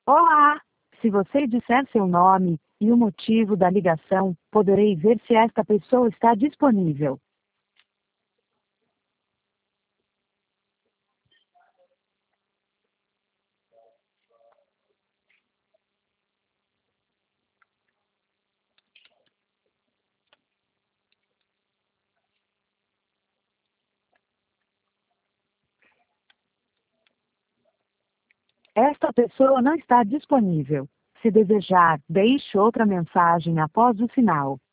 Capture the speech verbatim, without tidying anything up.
Olá! Se você disser seu nome e o motivo da ligação, poderei ver se esta pessoa está disponível. Esta pessoa não está disponível. Se desejar, deixe outra mensagem após o sinal.